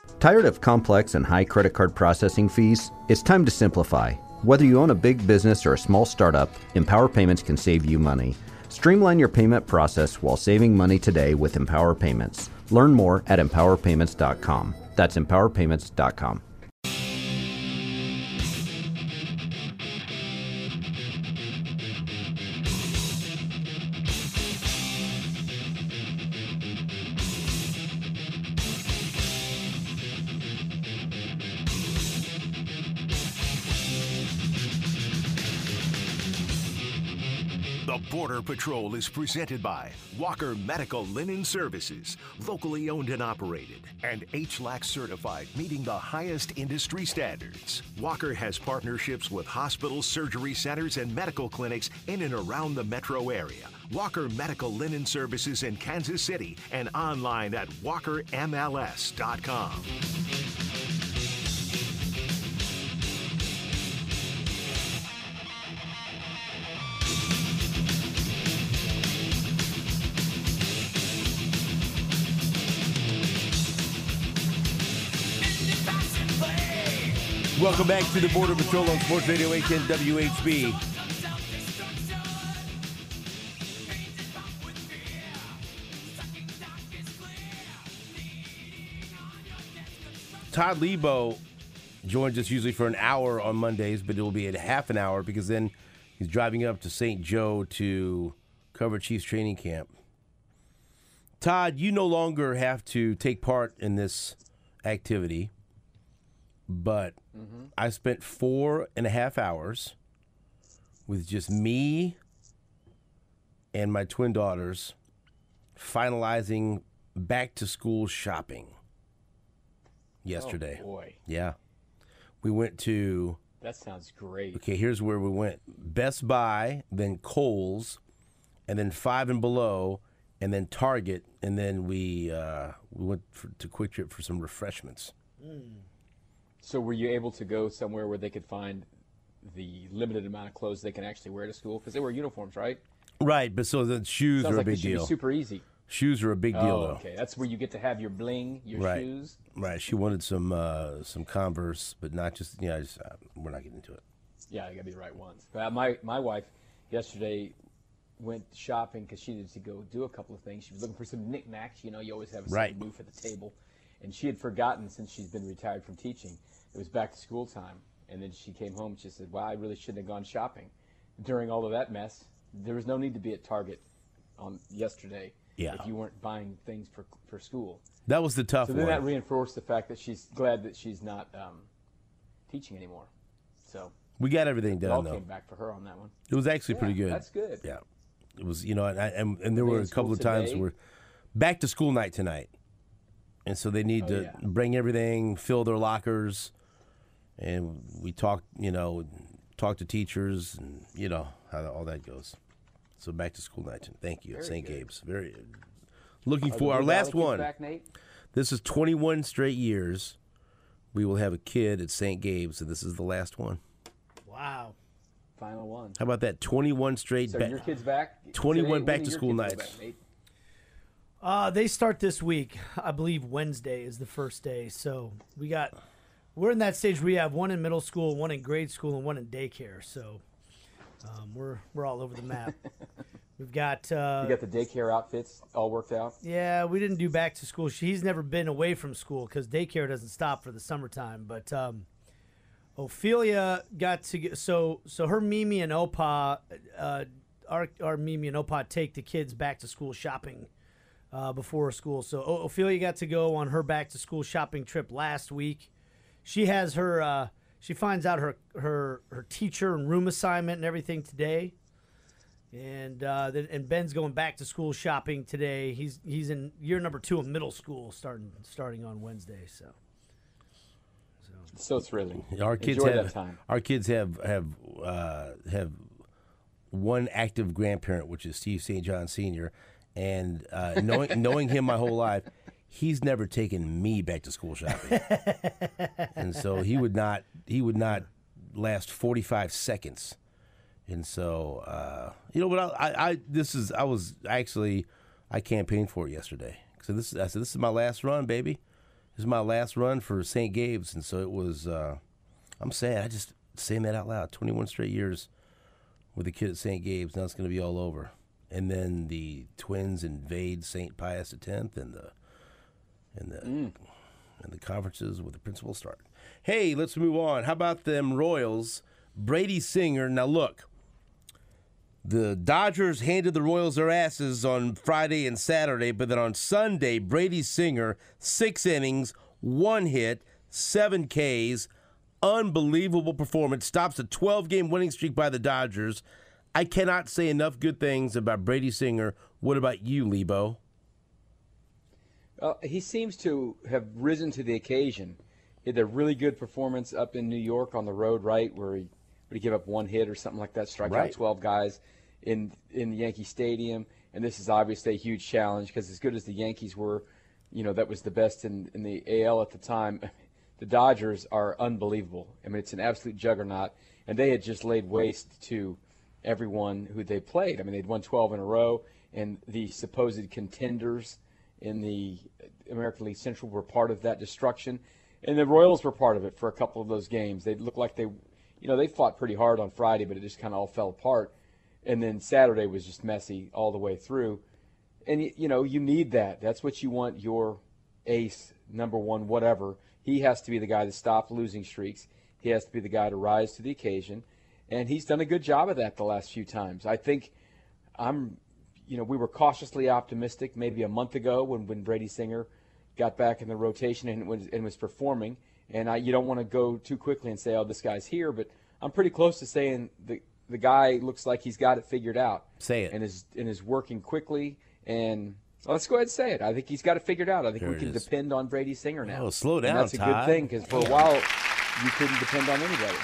Tired of complex and high credit card processing fees? It's time to simplify. Whether you own a big business or a small startup, Empower Payments can save you money. Streamline your payment process while saving money today with Empower Payments. Learn more at empowerpayments.com. That's empowerpayments.com. Border Patrol is presented by Walker Medical Linen Services, locally owned and operated, and HLAC certified, meeting the highest industry standards. Walker has partnerships with hospitals, surgery centers, and medical clinics in and around the metro area. Walker Medical Linen Services in Kansas City and online at walkermls.com. Welcome back to the Border Patrol on Sports Radio 810 WHB. Todd Lebo joins us usually for an hour on Mondays, but it will be a half an hour because then he's driving up to St. Joe to cover Chiefs training camp. Todd, you no longer have to take part in this activity. But I spent 4.5 hours with just me and my twin daughters finalizing back-to-school shopping yesterday. Oh, boy. Yeah. We went to... That sounds great. Okay, here's where we went. Best Buy, then Kohl's, and then Five and Below, and then Target, and then we went to Quick Trip for some refreshments. So were you able to go somewhere where they could find the limited amount of clothes they can actually wear to school? Because they wear uniforms, right? Right, but so the shoes Sounds are like a big it should deal. be super easy. Shoes are a big deal, though. Okay. That's where you get to have your bling, your shoes. Right. She wanted some Converse, but not just, we're not getting into it. Yeah, you got to be the right ones. My wife yesterday went shopping because she needed to go do a couple of things. She was looking for some knickknacks. You know, you always have something new for the table. And she had forgotten, since she's been retired from teaching, it was back to school time. And then she came home and she said, wow, I really shouldn't have gone shopping. During all of that mess, there was no need to be at Target on yesterday if you weren't buying things for school. That was the tough one. So then that reinforced the fact that she's glad that she's not teaching anymore. So we got everything done, it all though. came back for her on that one. It was actually pretty good. That's good. Yeah. It was, and there were a couple of times where back to school night tonight. And so they need to bring everything, fill their lockers, and we talk to teachers, and how all that goes. So back to school night. Thank you, St. Gabe's. Very looking for our last one. Back, Nate? This is 21 straight years. We will have a kid at St. Gabe's, and this is the last one. Wow. Final one. How about that? 21 straight. So your kids back? 21 back to school nights. They start this week. I believe Wednesday is the first day. So we're in that stage where we have one in middle school, one in grade school, and one in daycare. So we're all over the map. We've got you got the daycare outfits all worked out? Yeah, we didn't do back to school. He's never been away from school because daycare doesn't stop for the summertime. But Ophelia got to get so her Mimi and Opa, our Mimi and Opa take the kids back to school shopping before school. So Ophelia got to go on her back to school shopping trip last week. She has her she finds out her teacher and room assignment and everything today. And Ben's going back to school shopping today. He's in year number 2 of middle school starting on Wednesday. So thrilling. Our kids Enjoy that time. Our kids have one active grandparent, which is Steve St. John Sr. And knowing him my whole life, he's never taken me back to school shopping. And so he would not last 45 seconds. And so but I campaigned for it yesterday. So I said this is my last run, baby. This is my last run for St. Gabe's, and so it was. I'm sad. I just saying that out loud. 21 straight years with a kid at St. Gabe's. Now it's going to be all over. And then the Twins invade St. Pius X, and the conferences with the principal start. Hey, let's move on. How about them Royals? Brady Singer. Now look, the Dodgers handed the Royals their asses on Friday and Saturday, but then on Sunday, Brady Singer, 6 innings, 1 hit, 7 Ks, unbelievable performance, stops a 12-game winning streak by the Dodgers. I cannot say enough good things about Brady Singer. What about you, Lebo? He seems to have risen to the occasion. He had a really good performance up in New York on the road, right, where he gave up 1 hit or something like that, strike out 12 guys in Yankee Stadium. And this is obviously a huge challenge because as good as the Yankees were, that was the best in the AL at the time. The Dodgers are unbelievable. I mean, it's an absolute juggernaut. And they had just laid waste to everyone who they played. I mean, they'd won 12 in a row, and the supposed contenders in the American League Central were part of that destruction. And the Royals were part of it for a couple of those games. They looked like they fought pretty hard on Friday, but it just kind of all fell apart. And then Saturday was just messy all the way through. And, you need that. That's what you want your ace, number one, whatever. He has to be the guy to stop losing streaks. He has to be the guy to rise to the occasion. And he's done a good job of that the last few times. I think we were cautiously optimistic maybe a month ago when Brady Singer got back in the rotation and was performing. And you don't want to go too quickly and say, oh, this guy's here. But I'm pretty close to saying the guy looks like he's got it figured out. Say it. And is working quickly. And let's go ahead and say it. I think he's got it figured out. I think we can depend on Brady Singer now. Oh, slow down, and that's a Todd. good thing because for a while you couldn't depend on anybody.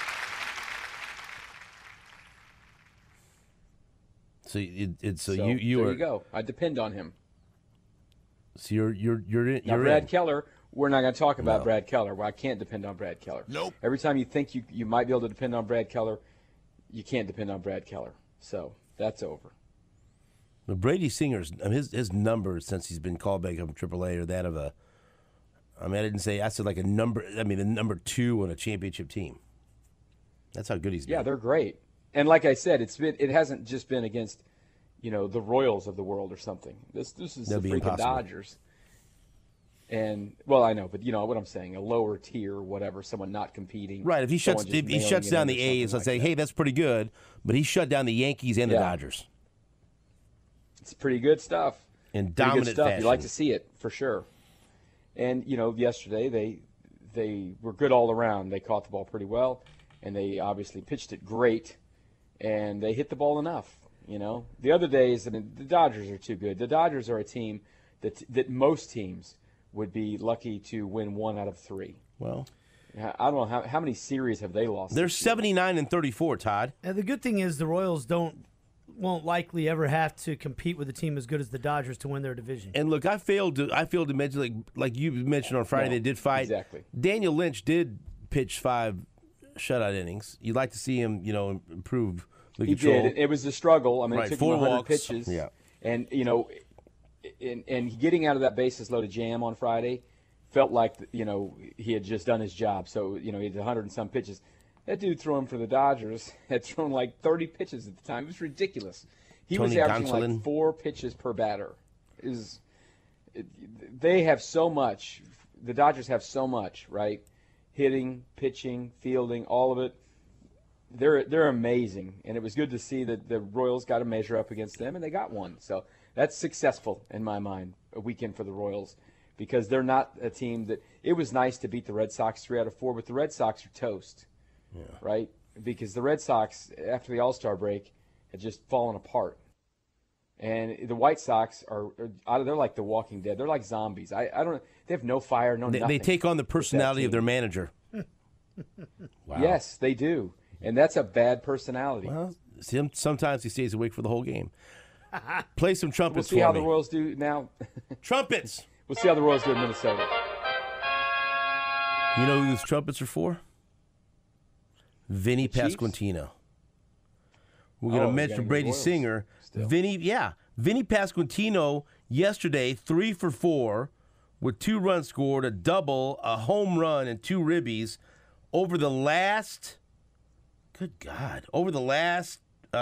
So you there you go. I depend on him. So you're now, Brad Keller. We're not going to talk about Brad Keller. Well, I can't depend on Brad Keller. Nope. Every time you think you might be able to depend on Brad Keller, you can't depend on Brad Keller. So that's over. But Brady Singer's his numbers since he's been called back from AAA are that of a. I said like a number. I mean, the number 2 on a championship team. That's how good he's been. Yeah, they're great. And like I said, it hasn't just been against, the Royals of the world or something. This is the freaking Dodgers. And I know, but what I'm saying, a lower tier, whatever, someone not competing. Right. If he shuts down the A's, I'd say, hey, that's pretty good. But he shut down the Yankees and the Dodgers. It's pretty good stuff. In dominant fashion. You like to see it for sure. And yesterday they were good all around. They caught the ball pretty well, and they obviously pitched it great. And they hit the ball enough, The other days, the Dodgers are too good. The Dodgers are a team that most teams would be lucky to win 1 out of 3. Well, I don't know how many series have they lost. They're 79-34, Todd. And the good thing is the Royals won't likely ever have to compete with a team as good as the Dodgers to win their division. And look, I failed to mention like you mentioned on Friday, they did fight. Exactly. Daniel Lynch did pitch 5 shutout innings. You'd like to see him, improve the control. He did. It was a struggle. I mean, right. it took 4 him 100 walks. pitches. Yeah. And, and getting out of that bases-loaded jam on Friday felt like, he had just done his job. So, he had 100 and some pitches. That dude throwing for the Dodgers had thrown like 30 pitches at the time. It was ridiculous. He was averaging like 4 pitches per batter. They have so much. The Dodgers have so much, right? Hitting, pitching, fielding, all of it. They're amazing, and it was good to see that the Royals got to measure up against them, and they got one. So that's successful in my mind, a weekend for the Royals, because they're not a team that – it was nice to beat the Red Sox 3 out of 4, but the Red Sox are toast, right? Because the Red Sox, after the All-Star break, had just fallen apart. And the White Sox they're like the Walking Dead. They're like zombies. I don't – they have no fire, nothing. They take on the personality of their manager. Wow. Yes, they do. And that's a bad personality. Well, sometimes he stays awake for the whole game. Play some trumpets for me. We'll see how the Royals do now. Trumpets! We'll see how the Royals do in Minnesota. You know who those trumpets are for? Vinny Pasquantino. We're going to mention Brady Singer. Vinny Pasquantino yesterday, 3 for 4 with 2 runs scored, a double, a home run, and 2 ribbies over the last, good God, over the last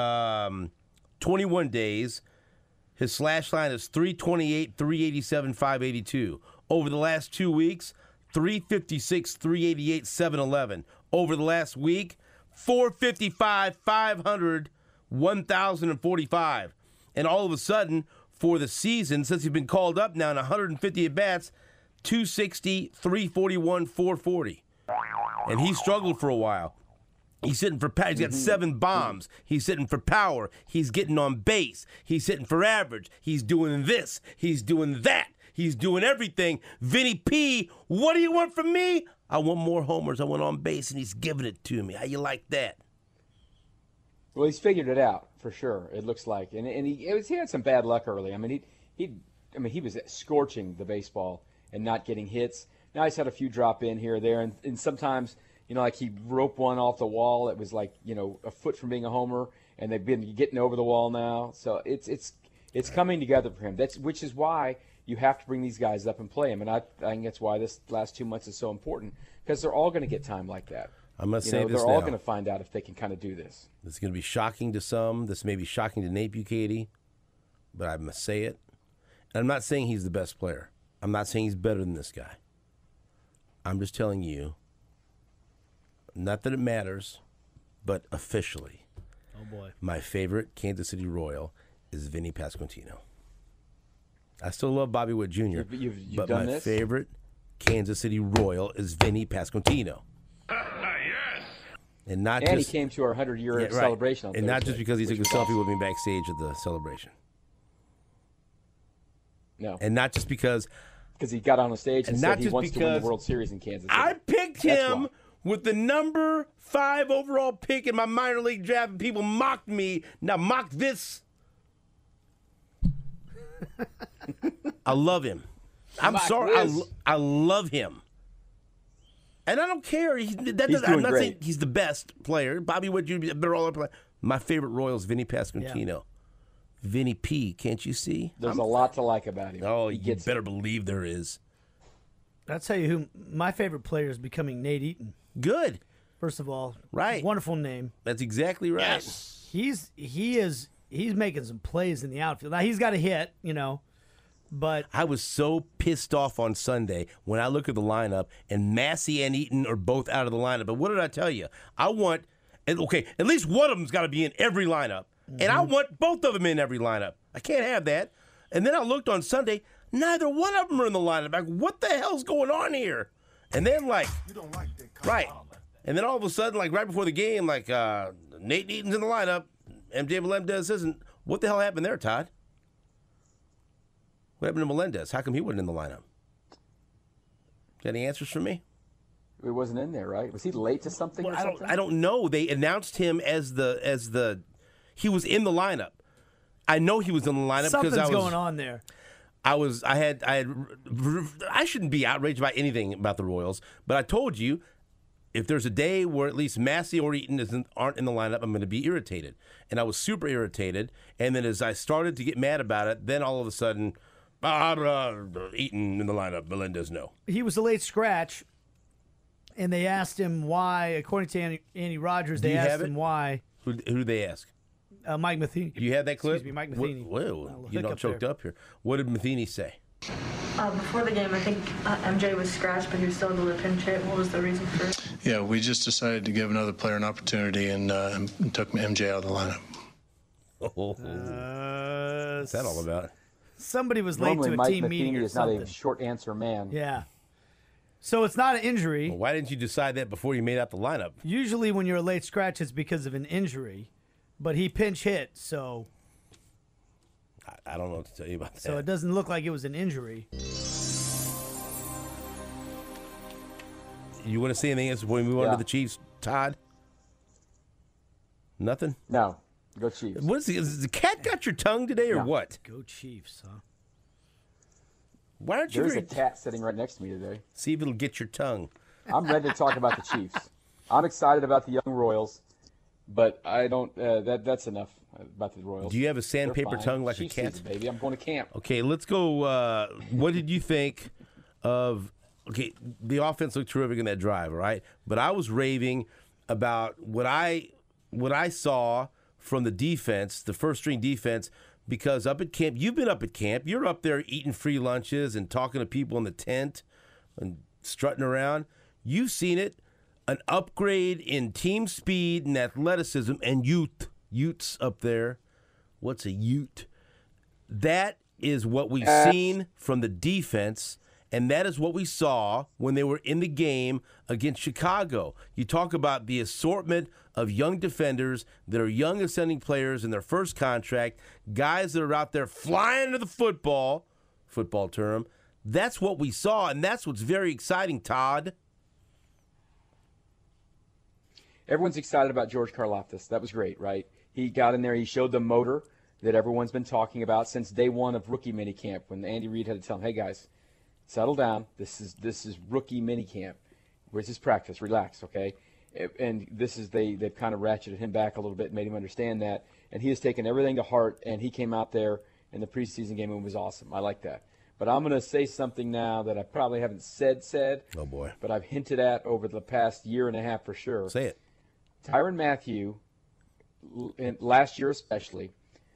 21 days. His slash line is 328, 387, 582. Over the last 2 weeks, 356, 388, 711. Over the last week, 455, 500, 1,045. And all of a sudden, for the season, since he's been called up now in 150 at-bats, 260, 341, 440. And he struggled for a while. He's hitting for power. He's got 7 bombs. He's hitting for power. He's getting on base. He's hitting for average. He's doing this. He's doing that. He's doing everything. Vinny P, what do you want from me? I want more homers. I want on base, and he's giving it to me. How you like that? Well, he's figured it out for sure. It looks like, and he had some bad luck early. I mean, he was scorching the baseball and not getting hits. Now he's had a few drop in here or there, and sometimes, like he roped one off the wall that was like, a foot from being a homer, and they've been getting over the wall now. So it's coming together for him. Which is why you have to bring these guys up and play them, and I think that's why this last 2 months is so important, because they're all going to get time like that. I must say this now. They're all going to find out if they can kind of do this. This is going to be shocking to some. This may be shocking to Nate Bukaty, but I must say it. And I'm not saying he's the best player. I'm not saying he's better than this guy. I'm just telling you, not that it matters, but officially, my favorite Kansas City Royal is Vinny Pasquantino. I still love Bobby Witt Jr., but done my this? favorite Kansas City Royal is Vinny Pasquantino. Yes. And he came to our 100-year celebration on and not Thursday, just because he took a selfie with me backstage at the celebration. No. And not just because he got on the stage and said he wants to win the because World Series in Kansas City. I picked him with the number 5 overall pick in my minor league draft, and people mocked me. Now mock this. I love him. I'm sorry. I love him. And I don't care. I'm not saying he's the best player. Bobby Witt Jr. is a better all-around player. My favorite Royal is Vinny Pasquantino. Yeah. Vinny P, can't you see? There's a lot to like about him. Oh, you better believe there is. I'll tell you who my favorite player is becoming Nate Eaton. Good. First of all, right. Wonderful name. That's exactly right. Yes. He's making some plays in the outfield. Now he's got a hit, but I was so pissed off on Sunday when I look at the lineup and Massey and Eaton are both out of the lineup. But what did I tell you? I want at least one of them's got to be in every lineup. And I want both of them in every lineup. I can't have that. And then I looked on Sunday, neither one of them are in the lineup. Like, what the hell's going on here? And then, you don't like that. Right. And then all of a sudden, right before the game, Nate Eaton's in the lineup, MJ Melendez isn't. What the hell happened there, Todd? What happened to Melendez? How come he wasn't in the lineup? Got any answers for me? He wasn't in there, right? Was he late to something or something? I don't know. They announced him as the he was in the lineup. I know he was in the lineup because something's going on there. I shouldn't be outraged by anything about the Royals, but I told you if there's a day where at least Massey or Eaton aren't in the lineup, I'm going to be irritated. And I was super irritated. And then as I started to get mad about it, then all of a sudden, Eaton in the lineup, Melendez no. He was a late scratch, and they asked him why. According to Andy Rogers, they asked him why. Who did they ask? Mike Matheny. Do you have that clip? Excuse me, Mike Matheny. Whoa, you're not choked up here. What did Matheny say? Before the game, I think MJ was scratched, but he was still able to pinch hit. What was the reason for it? Yeah, we just decided to give another player an opportunity and took MJ out of the lineup. What's that all about? Somebody was late to a team meeting or something. Mike Matheny is not a short answer man. Yeah. So it's not an injury. Well, why didn't you decide that before you made out the lineup? Usually when you're a late scratch, it's because of an injury. But he pinch hit, so... I don't know what to tell you about that. So it doesn't look like it was an injury. You want to say anything else before we move on to the Chiefs, Todd? Nothing? No. Go Chiefs. What is the cat got your tongue today or what? Go Chiefs, huh? Why aren't you? There's a cat sitting right next to me today. See if it'll get your tongue. I'm ready to talk about the Chiefs. I'm excited about the young Royals, but I don't. That's enough about the Royals. Do you have a sandpaper tongue like Chiefs a cat? Season, baby, I'm going to camp. Okay, let's go. What did you think of, okay, the offense looked terrific in that drive, right? But I was raving about what I saw from the defense, the first-string defense, because up at camp, you've been up at camp, you're up there eating free lunches and talking to people in the tent and strutting around. You've seen it, an upgrade in team speed and athleticism and youth. Utes up there. What's a Ute? That is what we've seen from the defense, and that is what we saw when they were in the game against Chicago. You talk about the assortment of young defenders that are young ascending players in their first contract, guys that are out there flying to the football term. That's what we saw, and that's what's very exciting, Todd. Everyone's excited about George Karlaftis. That was great, right? He got in there. He showed the motor that everyone's been talking about since day one of rookie minicamp, when Andy Reid had to tell him, "Hey guys, settle down. This is rookie minicamp. Where's his practice? Relax, okay?" And they've kind of ratcheted him back a little bit, made him understand that, and he has taken everything to heart. And he came out there in the preseason game and was awesome. I like that. But I'm going to say something now that I probably haven't said. Oh boy! But I've hinted at over the past year and a half for sure. Say it. Tyrann Mathieu, last year especially,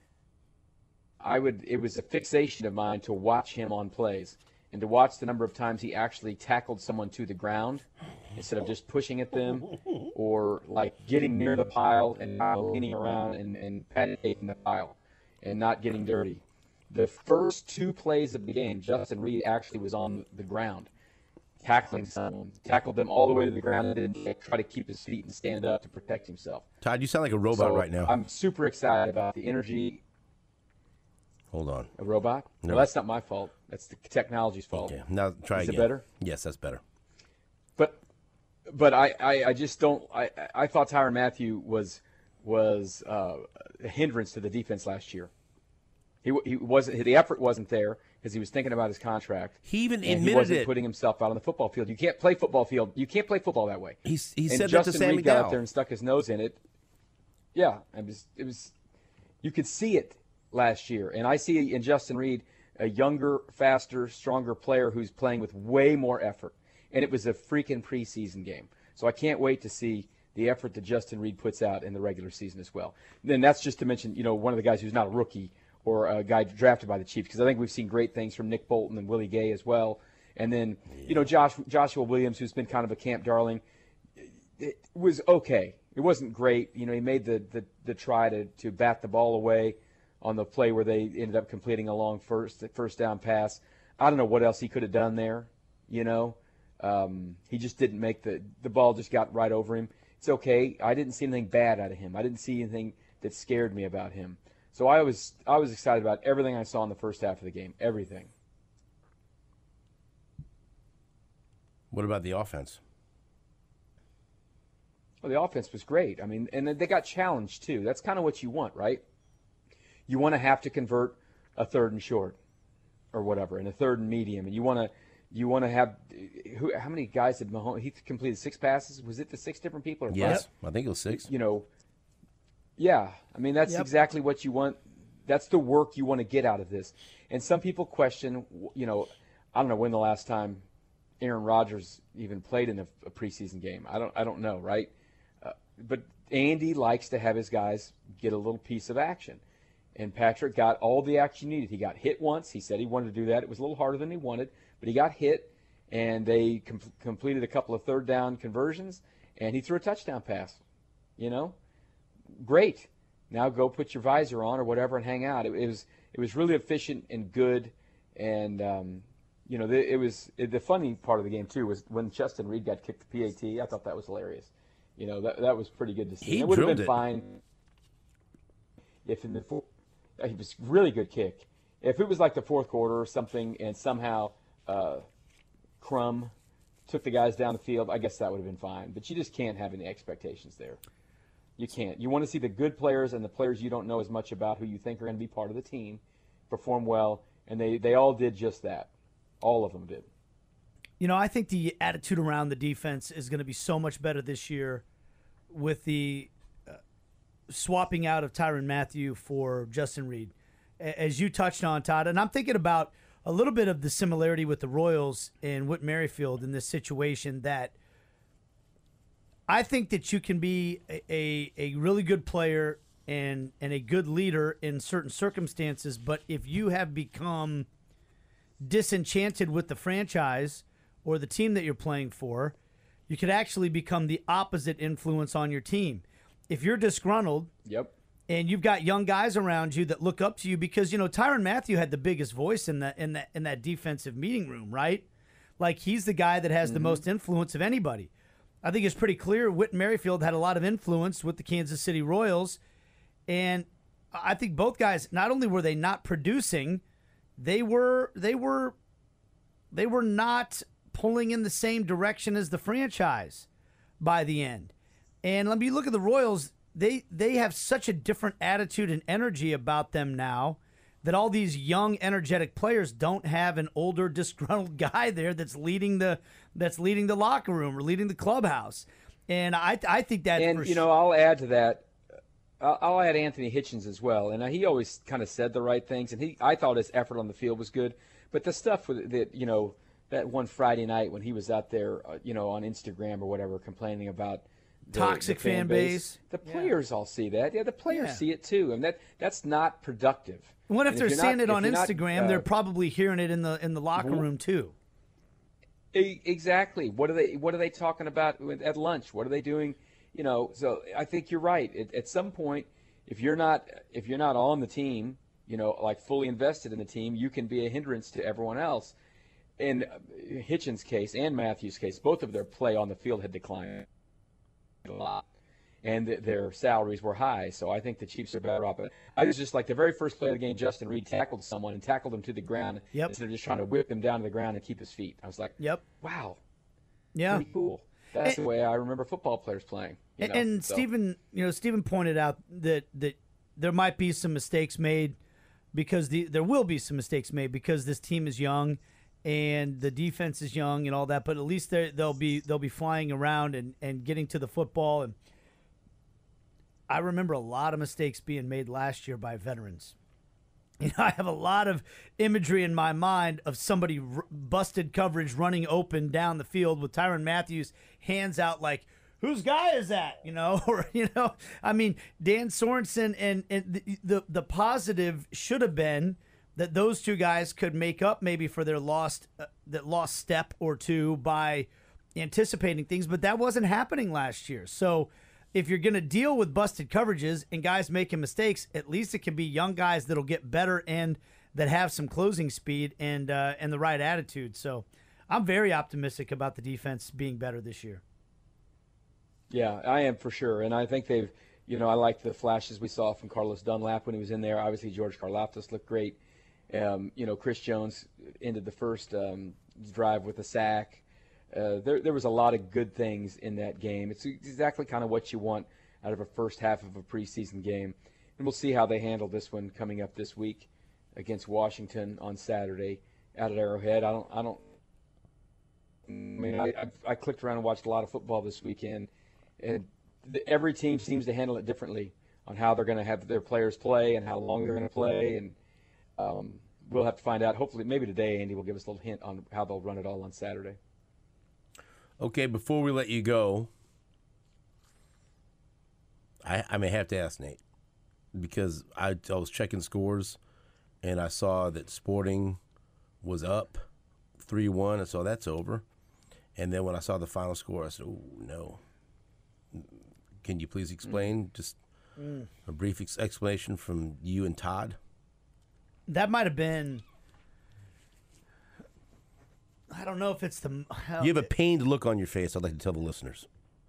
it was a fixation of mine to watch him on plays and to watch the number of times he actually tackled someone to the ground instead of just pushing at them or like getting near the pile and leaning around and patting the pile and not getting dirty. The first 2 plays of the game, Justin Reid actually was on the ground tackling someone, tackled them all the way to the ground, and then try to keep his feet and stand up to protect himself. Todd, you sound like a robot right now. I'm super excited about the energy. Hold on. A robot? No. Well, that's not my fault. That's the technology's fault. Okay, now try again. Is it better? Yes, that's better. But I just don't. I thought Tyrann Mathieu was a hindrance to the defense last year. He wasn't. The effort wasn't there because he was thinking about his contract. He even admitted he wasn't it. putting himself out on the football field. You can't play football that way. He said Justin that to Sammy Reid got Dow. up there and stuck his nose in it. Yeah, it was. You could see it last year, and I see in Justin Reid a younger, faster, stronger player who's playing with way more effort. And it was a freaking preseason game, so I can't wait to see the effort that Justin Reid puts out in the regular season as well. And then that's just to mention, one of the guys who's not a rookie or a guy drafted by the Chiefs, because I think we've seen great things from Nick Bolton and Willie Gay as well. And then, Joshua Williams, who's been kind of a camp darling, it was okay. It wasn't great. He made the try to bat the ball away on the play where they ended up completing a long first down pass. I don't know what else he could have done there, He just didn't make the ball just got right over him. It's okay. I didn't see anything bad out of him. I didn't see anything that scared me about him. So I was excited about everything I saw in the first half of the game. Everything. What about the offense? Well, the offense was great. I mean, and they got challenged too. That's kind of what you want, right? You want to have to convert a 3rd and short or whatever, and a 3rd and medium, and you want to have how many guys did Mahomes? He completed 6 passes. Was it the 6 different people? Or yes, 5? I think it was 6. Yeah. I mean, that's exactly what you want. That's the work you want to get out of this. And some people question, I don't know when the last time Aaron Rodgers even played in a preseason game. I don't know, right? But Andy likes to have his guys get a little piece of action. And Patrick got all the action he needed. He got hit once. He said he wanted to do that. It was a little harder than he wanted, but he got hit, and they completed a couple of 3rd down conversions, and he threw a touchdown pass. Great. Now go put your visor on or whatever and hang out. It was really efficient and good, and the funny part of the game too was when Justin Reid got kicked the PAT. I thought that was hilarious. That was pretty good to see. It would have been fine if in the it was really good kick. If it was like the 4th quarter or something, and somehow Crum took the guys down the field, I guess that would have been fine. But you just can't have any expectations there. You can't. You want to see the good players and the players you don't know as much about who you think are going to be part of the team perform well, and they all did just that. All of them did. I think the attitude around the defense is going to be so much better this year with the swapping out of Tyrann Mathieu for Justin Reid, as you touched on, Todd. And I'm thinking about, a little bit of the similarity with the Royals and Whit Merrifield in this situation, that I think that you can be a really good player and a good leader in certain circumstances, but if you have become disenchanted with the franchise or the team that you're playing for, you could actually become the opposite influence on your team. If you're disgruntled, and you've got young guys around you that look up to you, because Tyrann Mathieu had the biggest voice in that defensive meeting room, right? Like, he's the guy that has the most influence of anybody. I think it's pretty clear Whit Merrifield had a lot of influence with the Kansas City Royals, and I think both guys, not only were they not producing, they were not pulling in the same direction as the franchise by the end. And let me look at the Royals. They have such a different attitude and energy about them now that all these young, energetic players don't have an older, disgruntled guy there that's leading the locker room or leading the clubhouse. And I think that. And I'll add to that. I'll add Anthony Hitchens as well. And he always kind of said the right things, and I thought his effort on the field was good. But the stuff that one Friday night when he was out there, on Instagram or whatever, complaining about toxic fan base. The players all see that. Yeah, the players see it too, and that's not productive. What if they're seeing it on Instagram? They're probably hearing it in the locker room too. Exactly. What are they talking about at lunch? What are they doing? So I think you're right. At some point, if you're not on the team, like fully invested in the team, you can be a hindrance to everyone else. In Hitchens' case and Matthew's case, both of their play on the field had declined a lot, and their salaries were high. So I think the Chiefs are better off. I was just like, the very first play of the game, Justin Reed tackled someone and tackled him to the ground instead of just trying to whip him down to the ground and keep his feet. I was like, wow, pretty cool. That's the way I remember football players playing. Stephen pointed out that there might be some mistakes made because there will be some mistakes made because this team is young and the defense is young and all that. But at least they'll be flying around and getting to the football. And I remember a lot of mistakes being made last year by veterans. I have a lot of imagery in my mind of somebody busted coverage running open down the field with Tyrann Mathieu's hands out like, whose guy is that? I mean, Dan Sorensen and the positive should have been that those two guys could make up maybe for their lost step or two by anticipating things, but that wasn't happening last year. So if you're going to deal with busted coverages and guys making mistakes, at least it can be young guys that'll get better and that have some closing speed and the right attitude. So I'm very optimistic about the defense being better this year. Yeah, I am for sure. And I think they've, I like the flashes we saw from Carlos Dunlap when he was in there. Obviously, George Karlaftis looked great. Chris Jones ended the first drive with a sack. There was a lot of good things in that game. It's exactly kind of what you want out of a first half of a preseason game. And we'll see how they handle this one coming up this week against Washington on Saturday out at Arrowhead. I clicked around and watched a lot of football this weekend, and every team seems to handle it differently on how they're going to have their players play and how long they're going to play. And we'll have to find out. Hopefully, maybe today, Andy will give us a little hint on how they'll run it all on Saturday. Okay, before we let you go, I may have to ask Nate, because I was checking scores, and I saw that Sporting was up 3-1, and so that's over. And then when I saw the final score, I said, oh, no. Can you please explain? Just a brief explanation from you and Todd. That might have been... I don't know if it's you have a pained look on your face, I'd like to tell the listeners.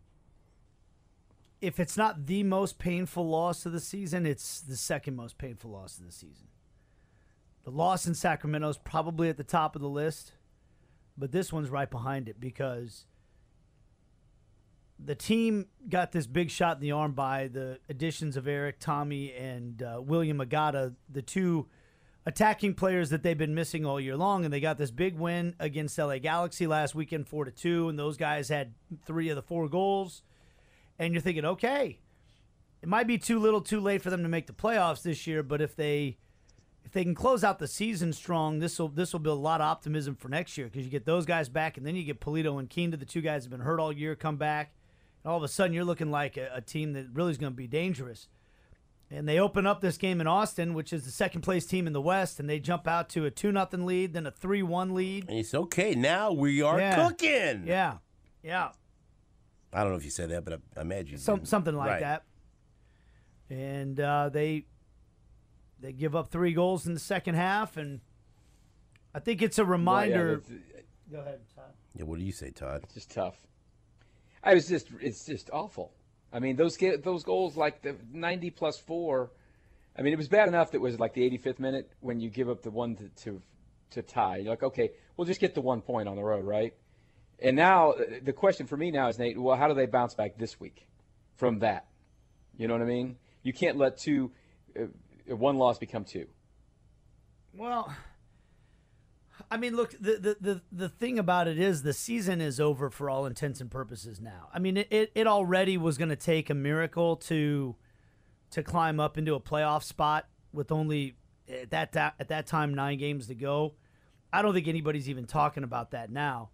If it's not the most painful loss of the season, it's the second most painful loss of the season. The loss in Sacramento is probably at the top of the list, but this one's right behind it because the team got this big shot in the arm by the additions of Eric, Tommy, and William Agata, the two attacking players that they've been missing all year long, and they got this big win against LA Galaxy last weekend, 4-2, and those guys had 3 of the 4 goals. And you're thinking, okay, it might be too little, too late for them to make the playoffs this year, but if they if they can close out the season strong, this will build a lot of optimism for next year because you get those guys back, and then you get Polito and Kinda, the two guys have been hurt all year, come back, and all of a sudden you're looking like a team that really is going to be dangerous. And they open up this game in Austin, which is the second-place team in the West, and they jump out to a 2-0 lead, then a 3-1 lead. And it's okay. Now we are cooking. Yeah. I don't know if you said that, but I imagine something like that. And they give up 3 goals in the second half, and I think it's a reminder. Go ahead, Todd. Yeah, what do you say, Todd? It's just tough. It's just awful. I mean, those goals, like the 90 plus 4. I mean, it was bad enough that it was like the 85th minute when you give up the one to tie. You're like, okay, we'll just get the 1 point on the road, right? And now the question for me now is, Nate, well, how do they bounce back this week from that? You know what I mean? You can't let one loss become 2. Well, I mean, look, the thing about it is the season is over for all intents and purposes now. I mean, it already was going to take a miracle to climb up into a playoff spot with only at that time 9 games to go. I don't think anybody's even talking about that now.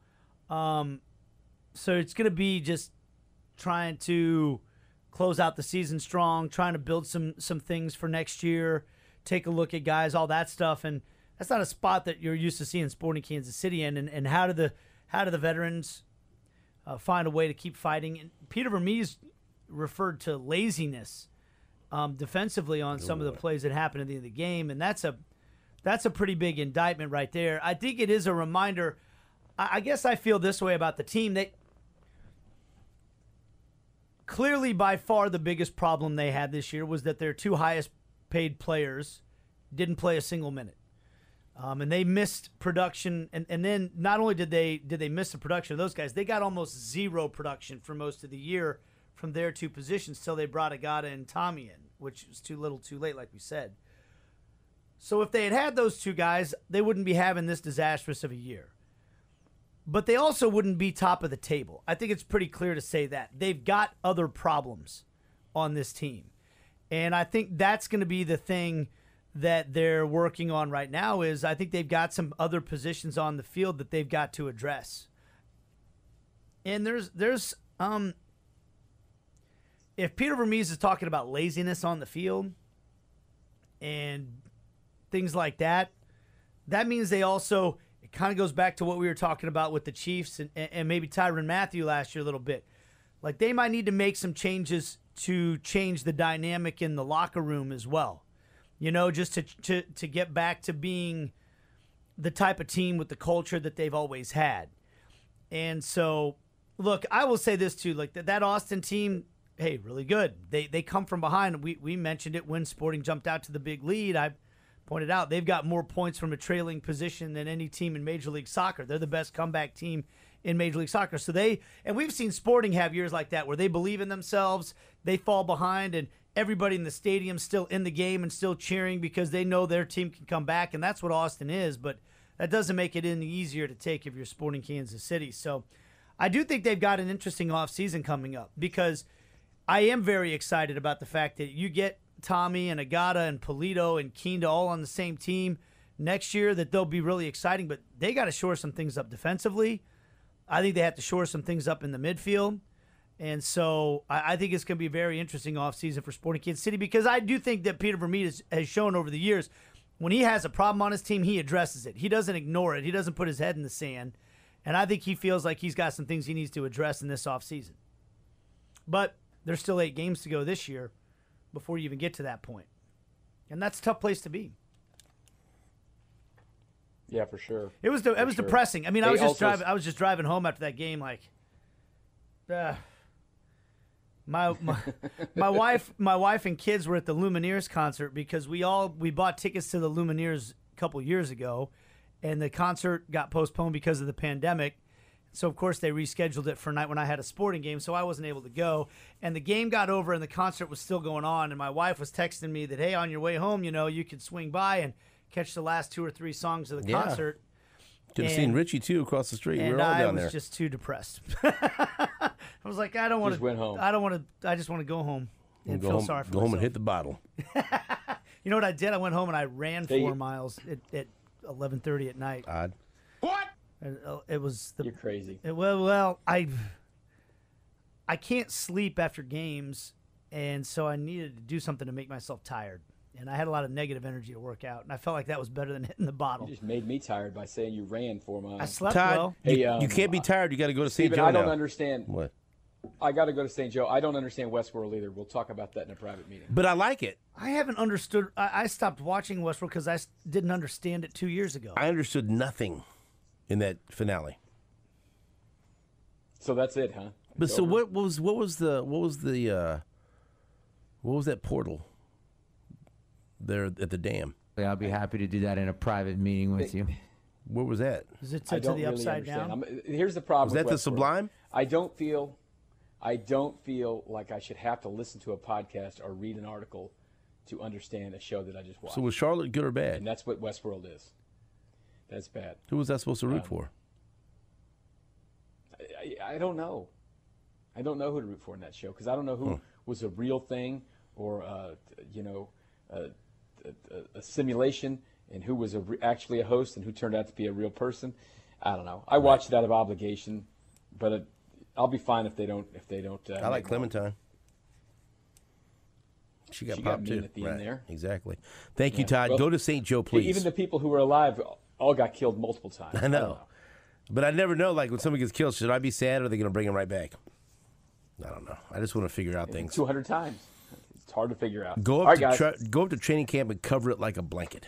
So it's going to be just trying to close out the season strong, trying to build some things for next year, take a look at guys, all that stuff, and that's not a spot that you're used to seeing Sporting Kansas City in. And how do the veterans find a way to keep fighting? And Peter Vermes referred to laziness defensively on some of the plays that happened at the end of the game, and that's a pretty big indictment right there. I think it is a reminder. I guess I feel this way about the team. They clearly, by far, the biggest problem they had this year was that their 2 highest paid players didn't play a single minute. And they missed production, and then not only did they miss the production of those guys, they got almost 0 production for most of the year from their 2 positions till they brought Agata and Tommy in, which was too little too late, like we said. So if they had those 2 guys, they wouldn't be having this disastrous of a year. But they also wouldn't be top of the table. I think it's pretty clear to say that. They've got other problems on this team. And I think that's going to be the thing that they're working on right now is I think they've got some other positions on the field that they've got to address. And there's if Peter Vermes is talking about laziness on the field and things like that, that means they also, it kind of goes back to what we were talking about with the Chiefs and maybe Tyrann Mathieu last year a little bit. Like they might need to make some changes to change the dynamic in the locker room as well. You know, just to get back to being the type of team with the culture that they've always had. And so, look, I will say this too, like that Austin team, hey, really good. They come from behind. We mentioned it when Sporting jumped out to the big lead. I pointed out they've got more points from a trailing position than any team in Major League Soccer. They're the best comeback team in Major League Soccer. So and we've seen Sporting have years like that where they believe in themselves, they fall behind, and everybody in the stadium's still in the game and still cheering because they know their team can come back, and that's what Austin is. But that doesn't make it any easier to take if you're Sporting Kansas City. So I do think they've got an interesting offseason coming up because I am very excited about the fact that you get Tommy and Agata and Polito and Kinda all on the same team next year, that they'll be really exciting. But they got to shore some things up defensively. I think they have to shore some things up in the midfield. And so I think it's going to be a very interesting offseason for Sporting Kansas City because I do think that Peter Vermes has shown over the years when he has a problem on his team, he addresses it. He doesn't ignore it. He doesn't put his head in the sand. And I think he feels like he's got some things he needs to address in this offseason. But there's still 8 games to go this year before you even get to that point. And that's a tough place to be. Yeah, for sure. It was depressing. I mean, I was just driving home after that game like My wife and kids were at the Lumineers concert because we bought tickets to the Lumineers a couple years ago, and the concert got postponed because of the pandemic. So of course they rescheduled it for a night when I had a sporting game, so I wasn't able to go. And the game got over and the concert was still going on, and my wife was texting me that, hey, on your way home, you could swing by and catch the last 2 or 3 songs of the concert. Could have seen Richie too across the street. We were all down there. I was just too depressed. I was like, I don't want to. Just went home. I don't want to. I just want to go home and feel sorry for myself. Go home and hit the bottle. You know what I did? I went home and I ran 4 miles at 11:30 at night. Odd. What? And, it was You're crazy. Well, I can't sleep after games, and so I needed to do something to make myself tired. And I had a lot of negative energy to work out, and I felt like that was better than hitting the bottle. You just made me tired by saying you ran 4 miles. I slept Todd, well. You can't be tired. You got to go to St. Joe I now. don't understand. What? I got to go to St. Joe. I don't understand Westworld either. We'll talk about that in a private meeting. But I like it. I haven't understood. I stopped watching Westworld because I didn't understand it 2 years ago. I understood nothing in that finale. So that's it, huh? But so what was that portal there at the dam? Yeah, I'll be happy to do that in a private meeting with you. Where was that? Is it I to don't the really upside understand. down? Here's the problem. Was that with the Westworld. Sublime? I don't feel like I should have to listen to a podcast or read an article to understand a show that I just watched. So was Charlotte good or bad? And that's what Westworld is. That's bad. Who was I supposed to root for? I don't know. I don't know who to root for in that show because I don't know who was a real thing or a simulation and who was actually a host and who turned out to be a real person. I don't know. I watched it out of obligation, but I'll be fine if they don't. I like Clementine. She got popped mean too. at the end there. Exactly. Thank you, Todd. Well, go to St. Joe, please. Even the people who were alive all got killed multiple times. I know. But I never know, like, when somebody gets killed, should I be sad or are they going to bring him right back? I don't know. I just want to figure out things. 200 times. It's hard to figure out. Go All up right, go up to training camp and cover it like a blanket.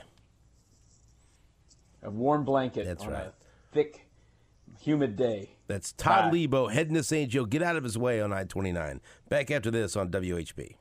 A warm blanket That's on right. a thick, humid day. That's Todd Bye. Lebo heading to St. Joe. Get out of his way on I-29. Back after this on WHB.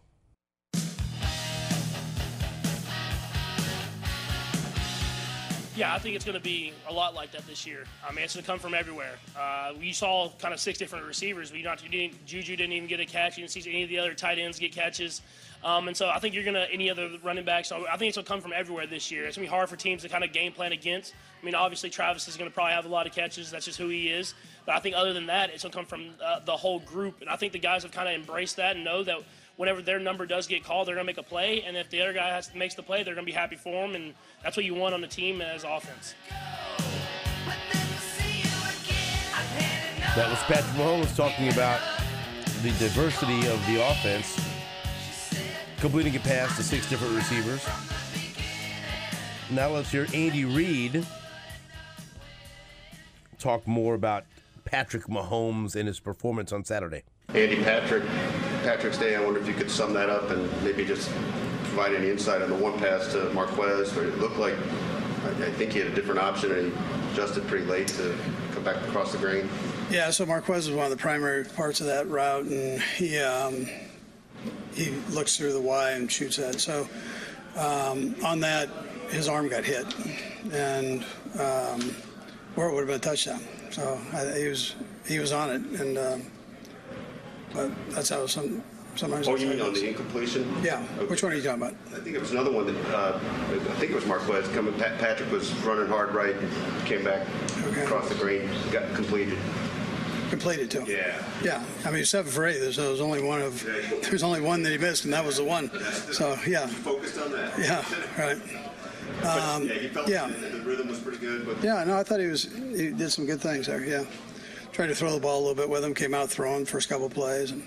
Yeah, I think it's going to be a lot like that this year. I mean, it's going to come from everywhere. We saw kind of 6 different receivers. Juju didn't even get a catch. You didn't see any of the other tight ends get catches. And so I think you're going to, any other running backs, so I think it's going to come from everywhere this year. It's going to be hard for teams to kind of game plan against. I mean, obviously Travis is going to probably have a lot of catches. That's just who he is. But I think other than that, it's going to come from the whole group. And I think the guys have kind of embraced that and know that whenever their number does get called, they're going to make a play. And if the other guy makes the play, they're going to be happy for him. And that's what you want on the team as offense. That was Patrick Mahomes talking about the diversity of the offense, completing a pass to 6 different receivers. Now let's hear Andy Reid talk more about Patrick Mahomes and his performance on Saturday. Andy, Patrick's Day, I wonder if you could sum that up and maybe just provide any insight on the one pass to Marquez, where it looked like, I think he had a different option and he adjusted pretty late to come back across the grain. Yeah, so Marquez was one of the primary parts of that route, and he looks through the Y and shoots that. So on that, his arm got hit, and or it would have been a touchdown. So he was on it, and but that's how sometimes. Oh, you mean on the incompletion? Yeah. Okay. Which one are you talking about? I think it was another one that I think it was Marquez coming. Patrick was running hard right, came back across the green, got completed. Completed too. Yeah. Yeah. I mean, 7 for 8. There's only one that he missed, and that was the one. So yeah. Focused on that. Yeah. Right. He felt the rhythm was pretty good. But yeah. No, I thought he did some good things there. Yeah. Tried to throw the ball a little bit with him. Came out throwing first couple of plays. And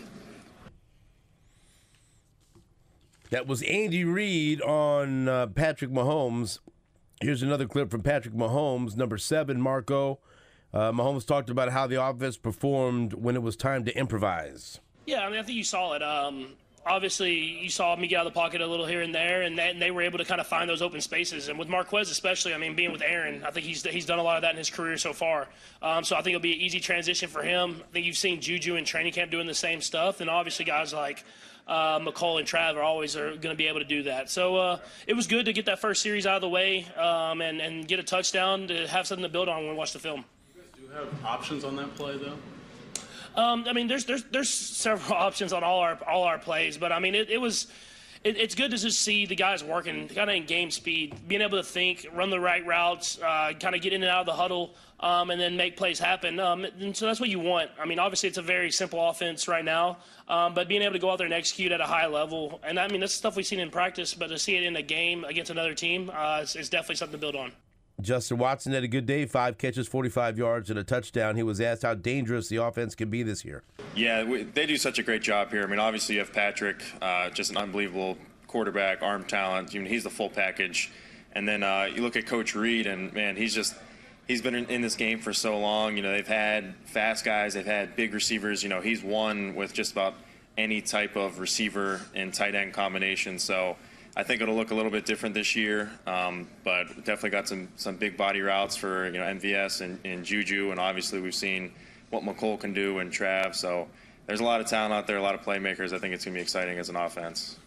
that was Andy Reid on Patrick Mahomes. Here's another clip from Patrick Mahomes, number 7, Marco. Mahomes talked about how the offense performed when it was time to improvise. Yeah, I mean, I think you saw it. Obviously, you saw me get out of the pocket a little here and there, and they were able to kind of find those open spaces. And with Marquez especially, I mean, being with Aaron, I think he's done a lot of that in his career so far. So I think it'll be an easy transition for him. I think you've seen Juju in training camp doing the same stuff, and obviously guys like McCall and Trav are going to be able to do that. So it was good to get that first series out of the way and get a touchdown to have something to build on when we watch the film. You guys do have options on that play, though? I mean, there's several options on all our plays, but I mean, it was it's good to just see the guys working kind of in game speed, being able to think, run the right routes, kind of get in and out of the huddle, and then make plays happen. And so that's what you want. I mean, obviously it's a very simple offense right now, but being able to go out there and execute at a high level, and I mean, that's stuff we've seen in practice, but to see it in a game against another team is definitely something to build on. Justin Watson had a good day, 5 catches, 45 yards, and a touchdown. He was asked how dangerous the offense can be this year. Yeah, they do such a great job here. I mean, obviously you have Patrick, just an unbelievable quarterback, arm talent. I mean, he's the full package. And then you look at Coach Reed, and, man, he's been in this game for so long. You know, they've had fast guys. They've had big receivers. You know, he's won with just about any type of receiver and tight end combination. So I think it'll look a little bit different this year, but definitely got some big body routes for, you know, MVS and Juju, and obviously we've seen what McCole can do and Trav. So there's a lot of talent out there, a lot of playmakers. I think it's going to be exciting as an offense.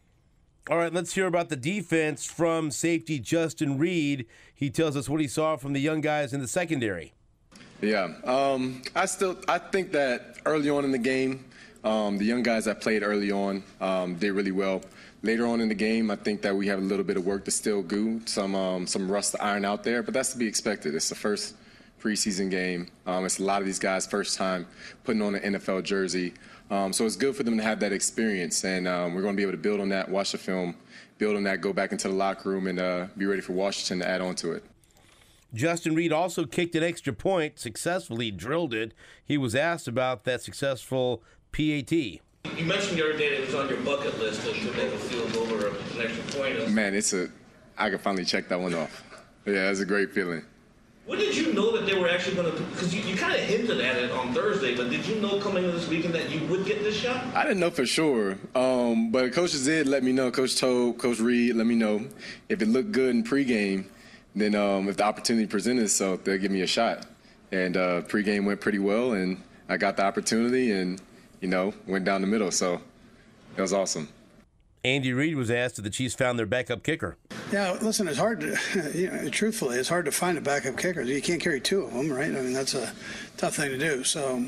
All right, let's hear about the defense from safety Justin Reed. He tells us what he saw from the young guys in the secondary. Yeah, I think that early on in the game, the young guys that played early on did really well. Later on in the game, I think that we have a little bit of work to still do, some rust to iron out there, but that's to be expected. It's the first preseason game. It's a lot of these guys' first time putting on an NFL jersey. So it's good for them to have that experience, and we're going to be able to build on that, watch the film, build on that, go back into the locker room, and be ready for Washington to add on to it. Justin Reed also kicked an extra point, successfully drilled it. He was asked about that successful PAT. You mentioned the other day that it was on your bucket list to make a field goal or an extra point. Man, I can finally check that one off. Yeah, it's a great feeling. When did you know that they were actually going to, because you kind of hinted at it on Thursday, but did you know coming into this weekend that you would get this shot? I didn't know for sure, but coaches did let me know. Coach Reed let me know if it looked good in pregame, then if the opportunity presented itself, they'll give me a shot. And pregame went pretty well, and I got the opportunity and, went down the middle. So it was awesome. Andy Reid was asked if the Chiefs found their backup kicker. Yeah, listen, it's hard to, truthfully, it's hard to find a backup kicker. You can't carry two of them, right? I mean, that's a tough thing to do. So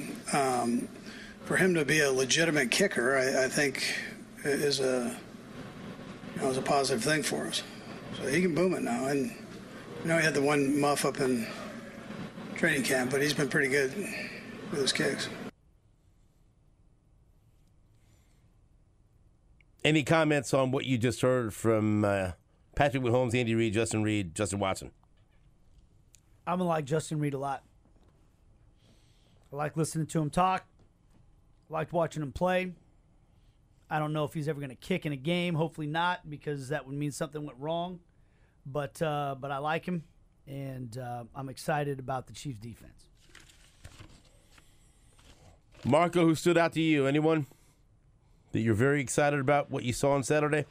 for him to be a legitimate kicker, I think is a positive thing for us. So he can boom it now. And he had the one muff up in training camp, but he's been pretty good with his kicks. Any comments on what you just heard from Patrick Mahomes, Andy Reid, Justin Reed, Justin Watson? I'm going to like Justin Reed a lot. I like listening to him talk. I liked watching him play. I don't know if he's ever going to kick in a game. Hopefully not, because that would mean something went wrong. But I like him, and I'm excited about the Chiefs' defense. Marco, who stood out to you? Anyone that you're very excited about what you saw on Saturday?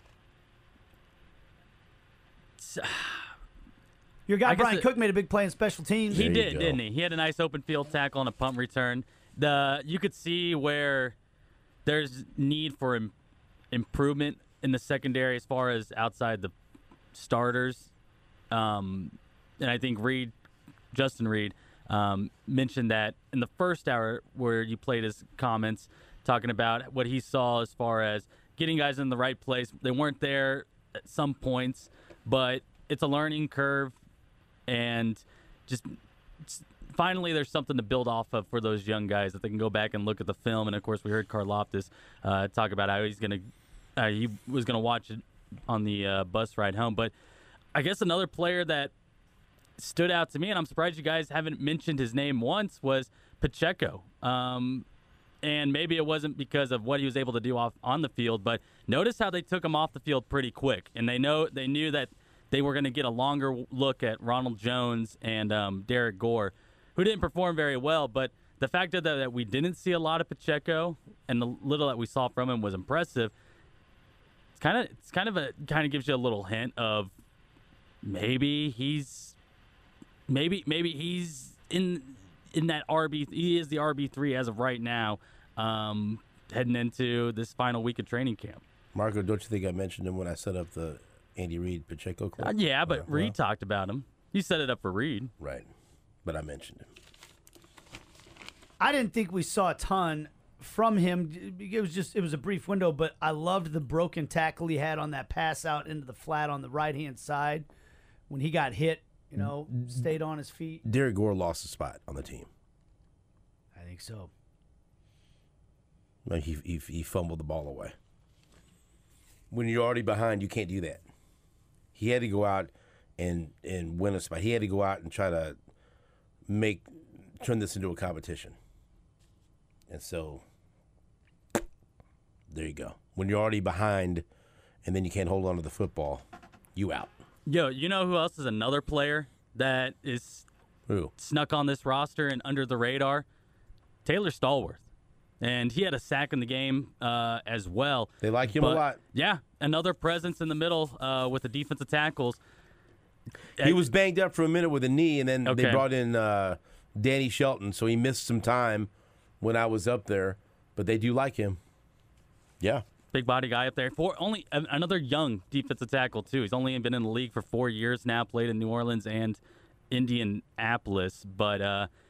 Your guy Brian Cook made a big play in special teams. He did, didn't he? He had a nice open field tackle on a punt return. You could see where there's need for improvement in the secondary as far as outside the starters. And I think Justin Reed mentioned that in the first hour where you played his comments, talking about what he saw as far as getting guys in the right place. They weren't there at some points, but it's a learning curve, and just finally there's something to build off of for those young guys that they can go back and look at the film. And of course, we heard Karlaftis talk about how he was gonna watch it on the bus ride home. But I guess another player that stood out to me, and I'm surprised you guys haven't mentioned his name once, was Pacheco. And maybe it wasn't because of what he was able to do on the field, but notice how they took him off the field pretty quick. And they knew that they were going to get a longer look at Ronald Jones and Derek Gore, who didn't perform very well. But the fact that we didn't see a lot of Pacheco and the little that we saw from him was impressive. It's kind of gives you a little hint of maybe he's in that RB. He is the RB3 as of right now, heading into this final week of training camp. Marco, don't you think I mentioned him when I set up the Andy Reid Pacheco clip? Yeah, but Reed talked about him. You set it up for Reed. Right, but I mentioned him. I didn't think we saw a ton from him. It was a brief window, but I loved the broken tackle he had on that pass out into the flat on the right-hand side when he got hit, stayed on his feet. Derek Gore lost a spot on the team. I think so. Like he fumbled the ball away. When you're already behind, you can't do that. He had to go out and win a spot. He had to go out and try to turn this into a competition. And so, there you go. When you're already behind and then you can't hold on to the football, you out. Yo, you know who else is another player that is snuck on this roster and under the radar? Taylor Stallworth. And he had a sack in the game as well. They like him a lot. Yeah, another presence in the middle with the defensive tackles. He was banged up for a minute with a knee, and then they brought in Danny Shelton, so he missed some time when I was up there. But they do like him. Yeah. Big body guy up there. Only another young defensive tackle, too. He's only been in the league for 4 years now, played in New Orleans and Indianapolis. But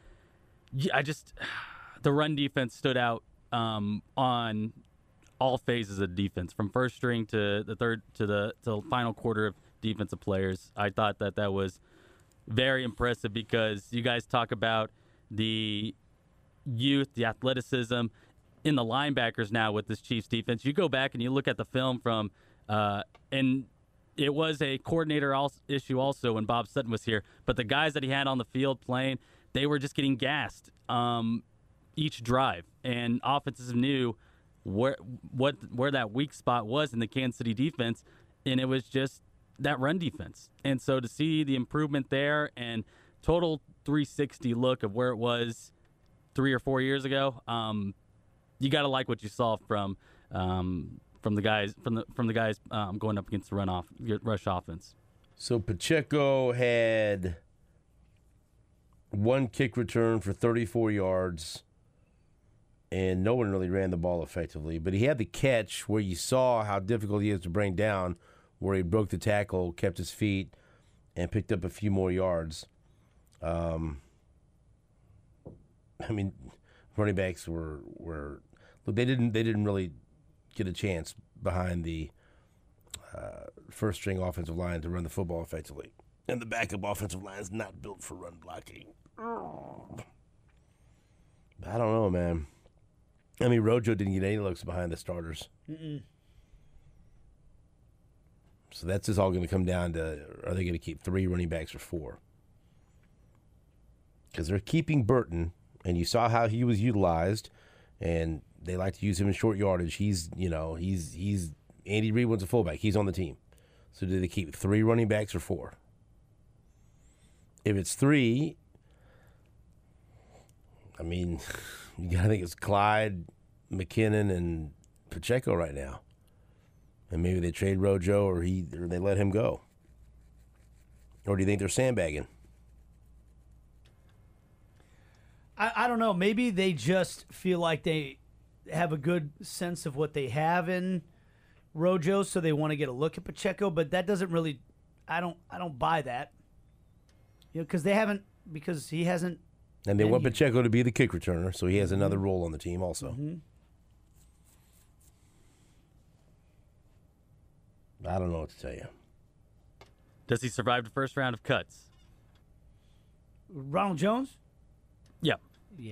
the run defense stood out on all phases of defense, from first string to the third to the final quarter of defensive players. I thought that was very impressive because you guys talk about the youth, the athleticism in the linebackers now with this Chiefs defense. You go back and you look at the film from and it was a coordinator issue also when Bob Sutton was here, but the guys that he had on the field playing, they were just getting gassed each drive, and offenses knew where that weak spot was in the Kansas City defense, and it was just that run defense. And so to see the improvement there and total 360 look of where it was 3 or 4 years ago, you got to like what you saw from the guys going up against the rush offense. So Pacheco had one kick return for 34 yards, and no one really ran the ball effectively. But he had the catch where you saw how difficult he is to bring down, where he broke the tackle, kept his feet, and picked up a few more yards. Running backs were they didn't really get a chance behind the first string offensive line to run the football effectively, and the backup offensive line is not built for run blocking. I don't know, man. Rojo didn't get any looks behind the starters. Mm-mm. So that's just all going to come down to, are they going to keep 3 running backs or 4? Because they're keeping Burton, and you saw how he was utilized, and they like to use him in short yardage. He's Andy Reid wants a fullback. He's on the team. So do they keep 3 running backs or 4? If it's 3, you got to think it's Clyde, McKinnon, and Pacheco right now. And maybe they trade Rojo or they let him go. Or do you think they're sandbagging? I don't know. Maybe they just feel like they have a good sense of what they have in Rojo, so they want to get a look at Pacheco. But that doesn't really. I don't buy that. Because he hasn't. And they want Pacheco to be the kick returner, so he has another role on the team also. Mm-hmm. I don't know what to tell you. Does he survive the first round of cuts? Ronald Jones? Yep. Yeah.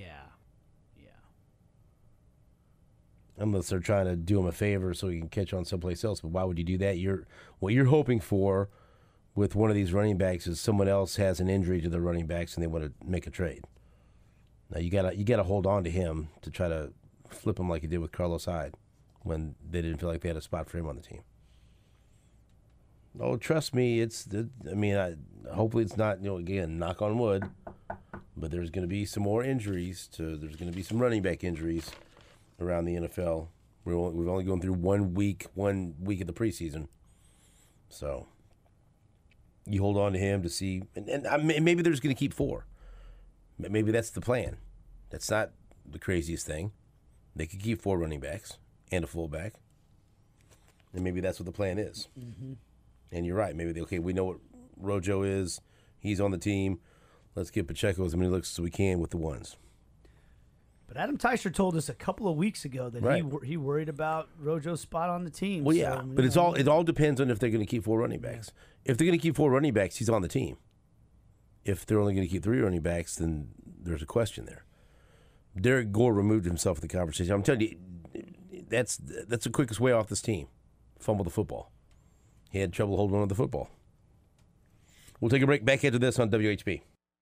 Unless they're trying to do him a favor so he can catch on someplace else. But why would you do that? What you're hoping for with one of these running backs is someone else has an injury to the running backs and they want to make a trade. Now you gotta hold on to him to try to flip him like you did with Carlos Hyde when they didn't feel like they had a spot for him on the team. Oh, trust me, hopefully it's not, again, knock on wood, but there's going to be some more injuries. There's going to be some running back injuries around the NFL. We've only gone through 1 week of the preseason. So you hold on to him to see, and maybe they're just going to keep 4. Maybe that's the plan. That's not the craziest thing. They could keep 4 running backs and a fullback, and maybe that's what the plan is. Mm-hmm. And you're right. Maybe we know what Rojo is. He's on the team. Let's get Pacheco as many looks as we can with the ones. But Adam Teicher told us a couple of weeks ago that Right. he worried about Rojo's spot on the team. Well, so, yeah, you but know. it all depends on if they're going to keep 4 running backs. If they're going to keep 4 running backs, he's on the team. If they're only going to keep 3 running backs, then there's a question there. Derek Gore removed himself from the conversation. I'm telling you, that's the quickest way off this team. Fumble the football. He had trouble holding on to the football. We'll take a break. Back into this on WHB.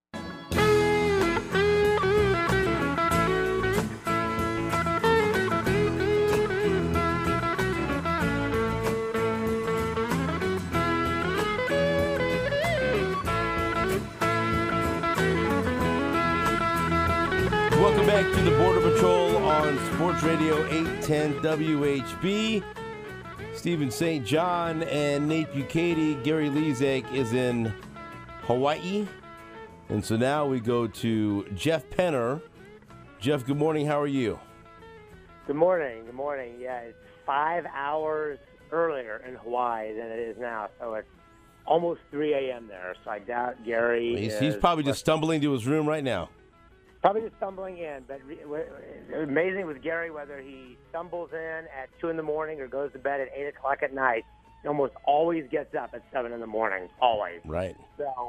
Welcome back to the Border Patrol on Sports Radio 810 WHB. Stephen St. John and Nate Bukaty. Gary Lezak is in Hawaii. And so now we go to Jeff Penner. Jeff, good morning. How are you? Good morning. Good morning. Yeah, it's 5 hours earlier in Hawaii than it is now, so it's almost 3 a.m. there. So I doubt Gary He's probably just stumbling to his room right now. Probably just stumbling in, but amazing with Gary whether he stumbles in at 2 in the morning or goes to bed at 8 o'clock at night. He almost always gets up at 7 in the morning, always. Right. So,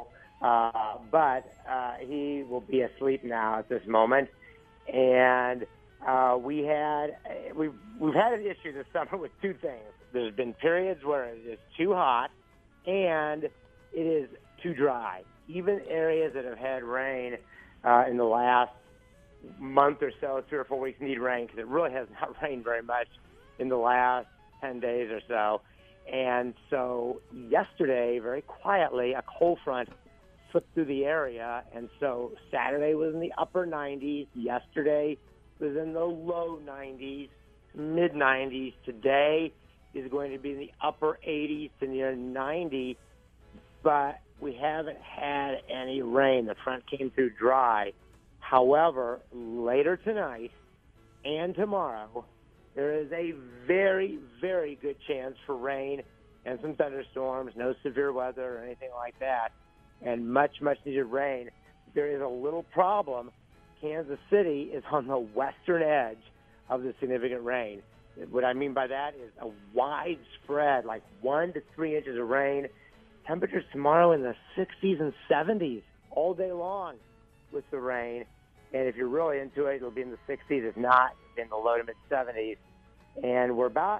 but he will be asleep now at this moment, and we've had an issue this summer with 2 things. There's been periods where it is too hot, and it is too dry. Even areas that have had rain in the last month or so, 3 or 4 weeks, need rain because it really has not rained very much in the last 10 days or so. And so yesterday, very quietly, a cold front slipped through the area, and so Saturday was in the upper 90s. Yesterday was in the low 90s, mid 90s. Today is going to be in the upper 80s to near 90, but we haven't had any rain. The front came through dry. However, later tonight and tomorrow, there is a very, very good chance for rain and some thunderstorms, no severe weather or anything like that, and much, much needed rain. There is a little problem. Kansas City is on the western edge of the significant rain. What I mean by that is a widespread, like 1 to 3 inches of rain. Temperatures tomorrow in the 60s and 70s all day long with the rain. And if you're really into it, it'll be in the 60s. If not, in the low to mid-70s. And we're about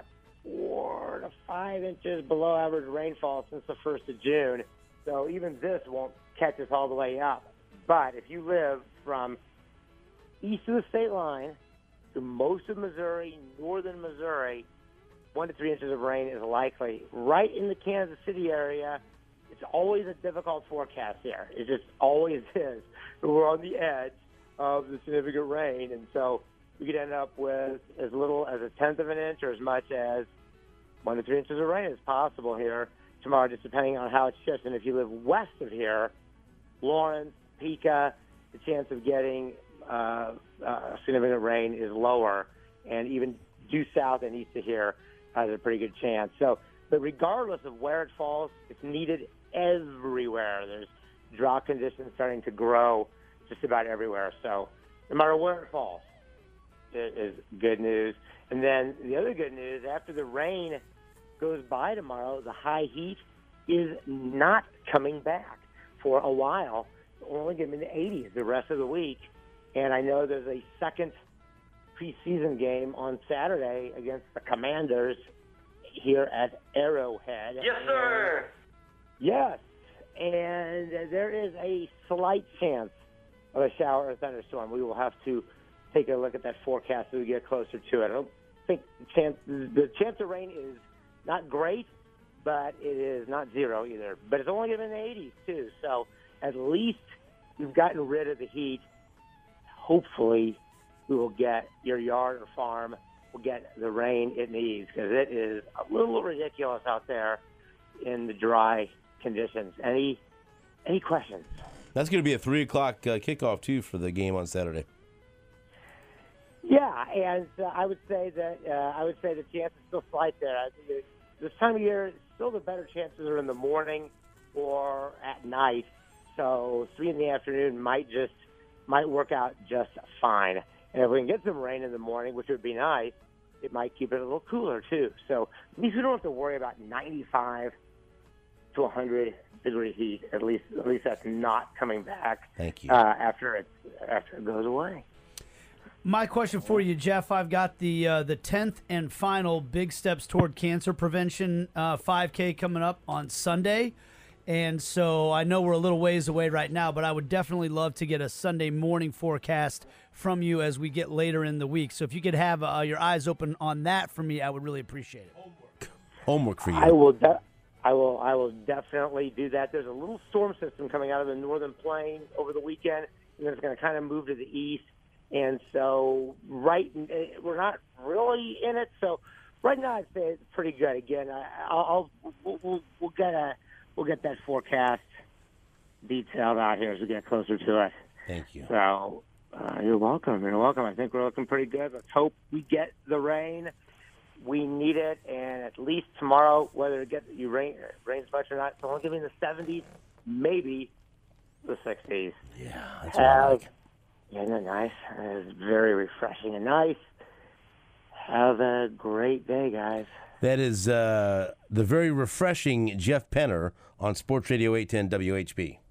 4 to 5 inches below average rainfall since the 1st of June. So even this won't catch us all the way up. But if you live from east of the state line to most of Missouri, northern Missouri, 1 to 3 inches of rain is likely. Right in the Kansas City area, it's always a difficult forecast here. It just always is. We're on the edge of the significant rain, and so we could end up with as little as a tenth of an inch or as much as 1 to 3 inches of rain is possible here tomorrow, just depending on how it shifts. And if you live west of here, Lawrence, Pica, the chance of getting significant rain is lower, and even due south and east of here has a pretty good chance. So, but regardless of where it falls, it's needed everywhere. There's drought conditions starting to grow just about everywhere. So no matter where it falls, it is good news. And then the other good news, after the rain goes by tomorrow, the high heat is not coming back for a while. It's only going to be in the 80s the rest of the week. And I know there's a second preseason game on Saturday against the Commanders here at Arrowhead. Yes, sir. Yes, and there is a slight chance of a shower or thunderstorm. We will have to take a look at that forecast as we get closer to it. I don't think the chance of rain is not great, but it is not zero either. But it's only going to be in the 80s, too, so at least we've gotten rid of the heat. Hopefully we will get your yard or farm will get the rain it needs, because it is a little ridiculous out there in the dry conditions. Any questions? That's going to be a 3 o'clock kickoff, too, for the game on Saturday. Yeah, and I would say the chance is still slight there. I think this time of year, still the better chances are in the morning or at night. So 3 in the afternoon might work out just fine. And if we can get some rain in the morning, which would be nice, it might keep it a little cooler too. So at least we don't have to worry about 95 to 100 degree heat. At least that's not coming back. Thank you. After it goes away. My question for you, Jeff, I've got the 10th and final Big Steps Toward Cancer Prevention 5K coming up on Sunday. And so I know we're a little ways away right now, but I would definitely love to get a Sunday morning forecast from you as we get later in the week. So if you could have your eyes open on that for me, I would really appreciate it. Homework for you. I will definitely do that. There's a little storm system coming out of the northern plain over the weekend, and it's going to kind of move to the east. And so we're not really in it. So right now I'd say it's pretty good. Again, we'll get that forecast detailed out here as we get closer to it. Thank you. So you're welcome. You're welcome. I think we're looking pretty good. Let's hope we get the rain. We need it, and at least tomorrow, whether it rains much or not, so I'll give you the 70s, maybe the 60s. Yeah, that's what I like. Isn't it nice? It's very refreshing and nice. Have a great day, guys. That is the very refreshing Jeff Penner on Sports Radio 810 WHB.